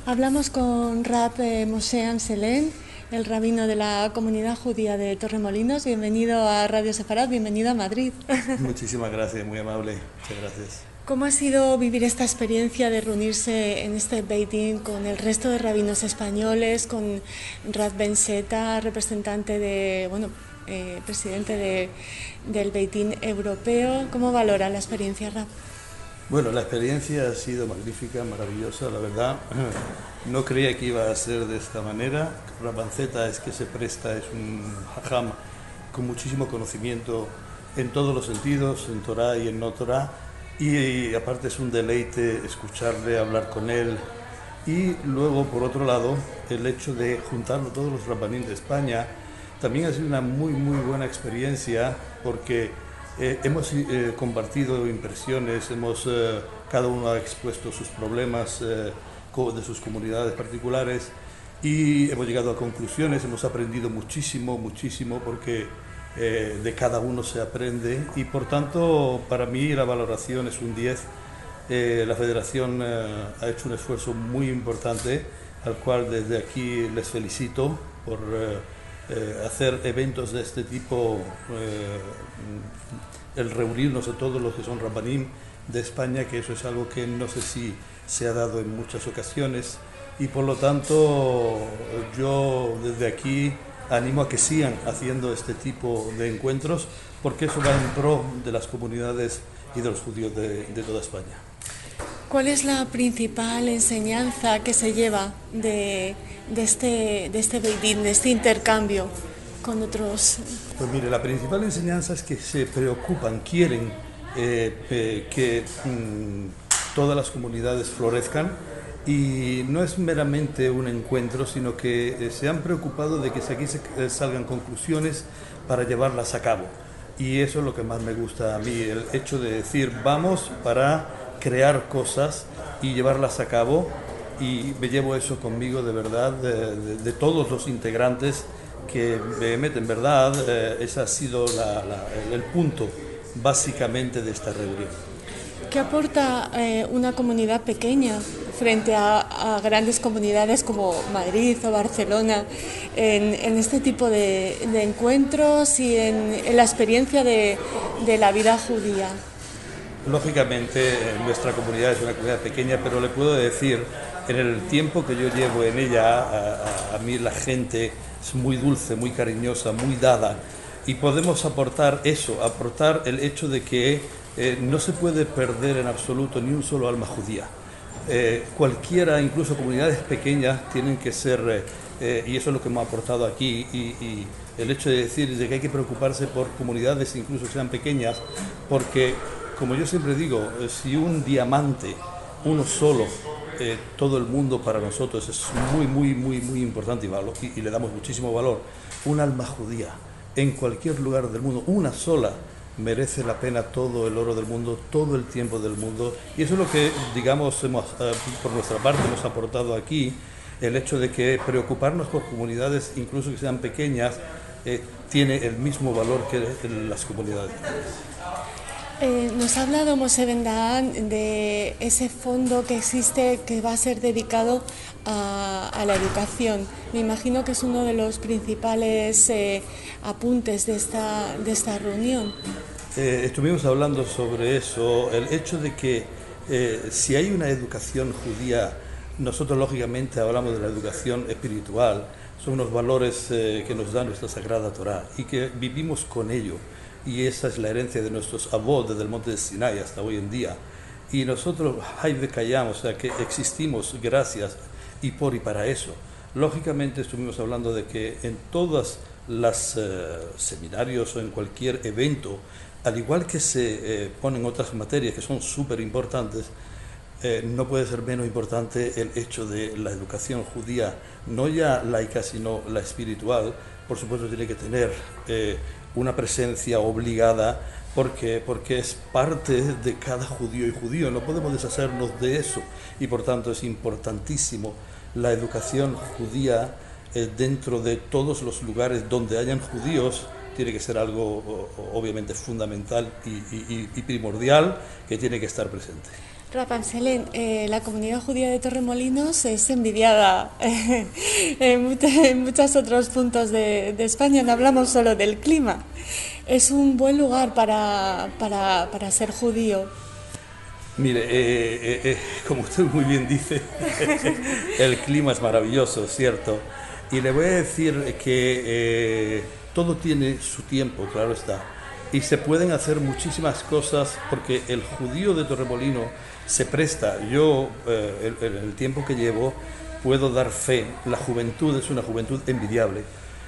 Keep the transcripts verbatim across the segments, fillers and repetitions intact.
Hablamos con Rav eh, Moshe Amselén, el rabino de la comunidad judía de Torremolinos. Bienvenido a Radio Sefarad, bienvenido a Madrid. Muchísimas gracias, muy amable, muchas gracias. ¿Cómo ha sido vivir esta experiencia de reunirse en este Beit Din con el resto de rabinos españoles, con Rav Ben Seta, representante de, bueno, eh, presidente de, del Beit Din europeo? ¿Cómo valora la experiencia, Rav? Bueno, la experiencia ha sido magnífica, maravillosa, la verdad. No creía que iba a ser de esta manera. Rav Ben Seta es que se presta, es un hajam con muchísimo conocimiento en todos los sentidos, en Torah y en no Torah. Y, y aparte es un deleite escucharle, hablar con él. Y luego, por otro lado, el hecho de juntarlo todos los rabanim de España también ha sido una muy, muy buena experiencia porque eh, hemos eh, compartido impresiones, hemos, eh, cada uno ha expuesto sus problemas eh, de sus comunidades particulares y hemos llegado a conclusiones, hemos aprendido muchísimo, muchísimo porque eh, de cada uno se aprende y por tanto para mí la valoración es un diez. Eh, la Federación eh, ha hecho un esfuerzo muy importante al cual desde aquí les felicito por eh, eh, hacer eventos de este tipo, eh, el reunirnos a todos los que son rabanim de España, que eso es algo que no sé si se ha dado en muchas ocasiones y por lo tanto yo desde aquí animo a que sigan haciendo este tipo de encuentros porque eso va en pro de las comunidades y de los judíos de, de toda España. ¿Cuál es la principal enseñanza que se lleva de, de este, de este Beit Din, de este intercambio con otros? Pues mire, la principal enseñanza es que se preocupan, quieren eh, eh, que mmm, todas las comunidades florezcan y no es meramente un encuentro, sino que eh, se han preocupado de que aquí se, eh, salgan conclusiones para llevarlas a cabo. Y eso es lo que más me gusta a mí, el hecho de decir vamos para crear cosas y llevarlas a cabo y me llevo eso conmigo de verdad, de, de, de todos los integrantes que me meten, verdad, eh, ese ha sido la, la, el punto básicamente de esta reunión. ¿Qué aporta eh, una comunidad pequeña frente a, a grandes comunidades como Madrid o Barcelona en, en este tipo de, de encuentros y en, en la experiencia de, de la vida judía? Lógicamente, nuestra comunidad es una comunidad pequeña, pero le puedo decir, en el tiempo que yo llevo en ella, a, a, a mí la gente es muy dulce, muy cariñosa, muy dada, y podemos aportar eso, aportar el hecho de que eh, no se puede perder en absoluto ni un solo alma judía. Eh, cualquiera, incluso comunidades pequeñas, tienen que ser, eh, eh, y eso es lo que hemos aportado aquí, y, y el hecho de decir de que hay que preocuparse por comunidades, incluso que sean pequeñas, porque como yo siempre digo, si un diamante, uno solo, eh, todo el mundo para nosotros es muy, muy, muy, muy importante y, valor, y, y le damos muchísimo valor. Un alma judía en cualquier lugar del mundo, una sola, merece la pena todo el oro del mundo, todo el tiempo del mundo. Y eso es lo que, digamos, hemos, eh, por nuestra parte hemos aportado aquí, el hecho de que preocuparnos por comunidades, incluso que sean pequeñas, eh, tiene el mismo valor que las comunidades. Eh, nos ha hablado Moshe Ben Dahán de ese fondo que existe que va a ser dedicado a, a la educación. Me imagino que es uno de los principales eh, apuntes de esta, de esta reunión. Eh, estuvimos hablando sobre eso, el hecho de que eh, si hay una educación judía, nosotros lógicamente hablamos de la educación espiritual, son unos valores eh, que nos da nuestra Sagrada Torah y que vivimos con ello. Y esa es la herencia de nuestros avós desde el monte de Sinai hasta hoy en día. Y nosotros, Hayve Kayam, o sea que existimos gracias y por y para eso. Lógicamente estuvimos hablando de que en todos los eh, seminarios o en cualquier evento, al igual que se eh, ponen otras materias que son súper importantes, eh, no puede ser menos importante el hecho de la educación judía, no ya laica, sino la espiritual. Por supuesto tiene que tener eh, una presencia obligada porque, porque es parte de cada judío y judío, no podemos deshacernos de eso y por tanto es importantísimo la educación judía eh, dentro de todos los lugares donde hayan judíos tiene que ser algo obviamente fundamental y, y, y primordial que tiene que estar presente. Rab Amselén, eh, la comunidad judía de Torremolinos es envidiada eh, en, muchos, en muchos otros puntos de, de España, no hablamos solo del clima. Es un buen lugar para, para, para ser judío. Mire, eh, eh, eh, como usted muy bien dice, el clima es maravilloso, ¿cierto? Y le voy a decir que eh, todo tiene su tiempo, claro está. Y se pueden hacer muchísimas cosas porque el judío de Torremolinos se presta. Yo, eh, el, el tiempo que llevo, puedo dar fe. La juventud es una juventud envidiable,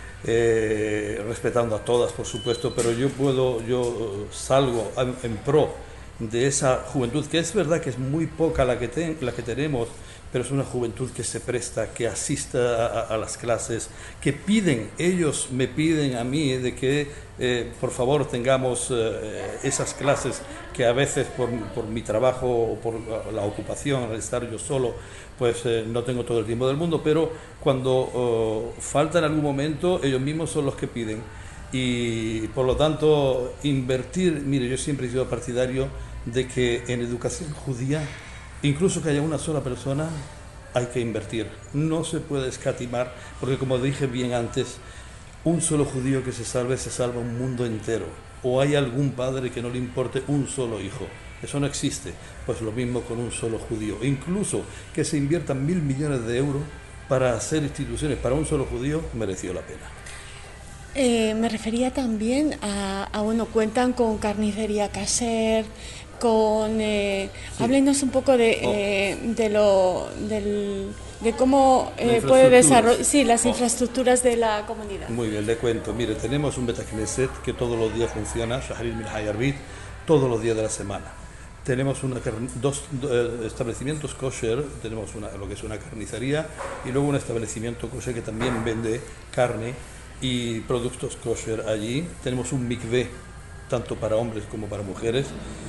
eh, respetando a todas, por supuesto, pero yo puedo, yo salgo en, en pro de esa juventud, que es verdad que es muy poca la que, ten, la que tenemos, pero es una juventud que se presta, que asiste a, a las clases, que piden, ellos me piden a mí de que eh, por favor tengamos eh, esas clases que a veces por, por mi trabajo o por la ocupación, al estar yo solo, pues eh, no tengo todo el tiempo del mundo, pero cuando oh, falta en algún momento, ellos mismos son los que piden. Y por lo tanto, invertir, mire, yo siempre he sido partidario de que en educación judía, incluso que haya una sola persona, hay que invertir. No se puede escatimar, porque como dije bien antes, un solo judío que se salve, se salva un mundo entero. O hay algún padre que no le importe un solo hijo. Eso no existe. Pues lo mismo con un solo judío. Incluso que se inviertan mil millones de euros para hacer instituciones para un solo judío, mereció la pena. Eh, me refería también a, a, bueno, cuentan con carnicería kasher, con... Eh, sí. Háblenos un poco de, oh. eh, de lo... Del, de cómo eh, puede desarrollar sí, las oh. infraestructuras de la comunidad. Muy bien, le cuento. Mire, tenemos un Bet Knesset que todos los días funciona, Shaharit Milhai Arbit, todos los días de la semana. Tenemos una, dos eh, establecimientos kosher, tenemos una, lo que es una carnicería y luego un establecimiento kosher que también vende carne y productos kosher allí. Tenemos un mikveh, tanto para hombres como para mujeres.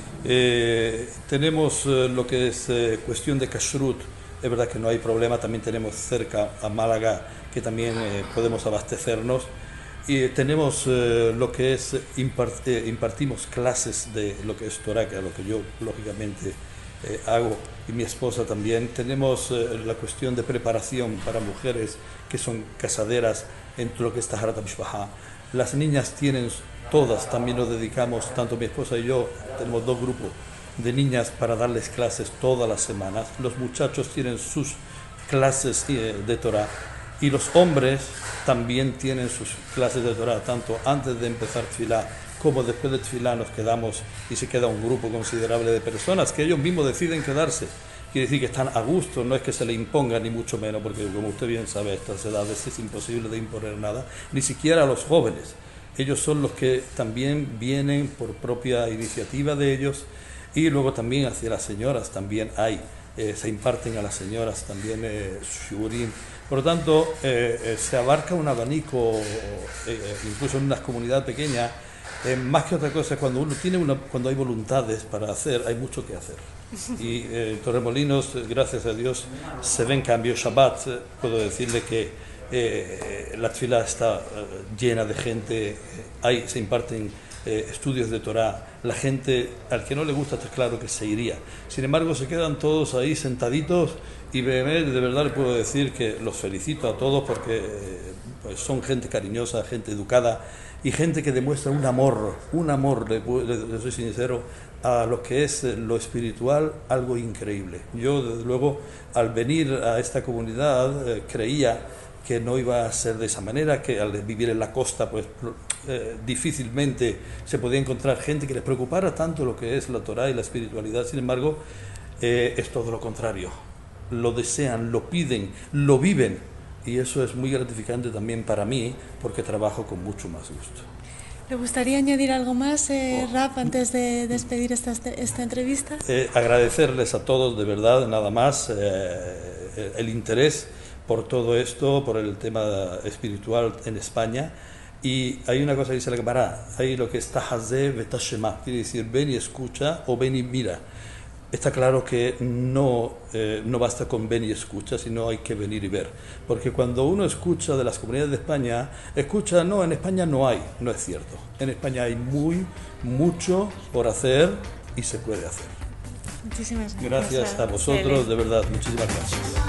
Eh, tenemos eh, lo que es eh, cuestión de kashrut, es verdad que no hay problema, también tenemos cerca a Málaga que también eh, podemos abastecernos. Y tenemos eh, lo que es, impart, eh, impartimos clases de lo que es Torah, que es lo que yo lógicamente eh, hago, y mi esposa también. Tenemos eh, la cuestión de preparación para mujeres que son casaderas en lo que es Taharat HaMishpaha. Las niñas tienen, todas también nos dedicamos, tanto mi esposa y yo, tenemos dos grupos de niñas para darles clases todas las semanas. Los muchachos tienen sus clases eh, de Torah. Y los hombres también tienen sus clases de Torah, tanto antes de empezar Tfilá como después de Tfilá nos quedamos y se queda un grupo considerable de personas que ellos mismos deciden quedarse. Quiere decir que están a gusto, no es que se le imponga ni mucho menos, porque como usted bien sabe, a estas edades es imposible de imponer nada, ni siquiera a los jóvenes. Ellos son los que también vienen por propia iniciativa de ellos y luego también hacia las señoras también hay, eh, se imparten a las señoras también eh, shurim. Por lo tanto, eh, eh, se abarca un abanico, eh, incluso en una comunidad pequeña, eh, más que otra cosa, cuando uno tiene una, cuando hay voluntades para hacer, hay mucho que hacer. Y eh, Torremolinos, gracias a Dios, se ven cambios. Shabbat, eh, puedo decirle que eh, la tefilá está eh, llena de gente, hay, se imparten eh, estudios de Torah. La gente, al que no le gusta, está claro que se iría. Sin embargo, se quedan todos ahí sentaditos. Y de verdad le puedo decir que los felicito a todos porque pues, son gente cariñosa, gente educada y gente que demuestra un amor, un amor, le, le, le soy sincero, a lo que es lo espiritual, algo increíble. Yo, desde luego, al venir a esta comunidad, eh, creía que no iba a ser de esa manera, que al vivir en la costa, pues eh, difícilmente se podía encontrar gente que les preocupara tanto lo que es la Torah y la espiritualidad. Sin embargo, eh, es todo lo contrario. Lo desean, lo piden, lo viven y eso es muy gratificante también para mí porque trabajo con mucho más gusto. ¿Le gustaría añadir algo más, eh, oh. Rab, antes de despedir esta, esta entrevista? Eh, agradecerles a todos de verdad, nada más, eh, el interés por todo esto, por el tema espiritual en España. Y hay una cosa que dice la Gemara, hay lo que es Tahazeh Vetashema, quiere decir ven y escucha o ven y mira. está claro que no, eh, no basta con ven y escucha, sino hay que venir y ver. Porque cuando uno escucha de las comunidades de España, escucha, no, en España no hay, no es cierto. En España hay muy, mucho por hacer y se puede hacer. Muchísimas gracias. Gracias a vosotros, de verdad, muchísimas gracias.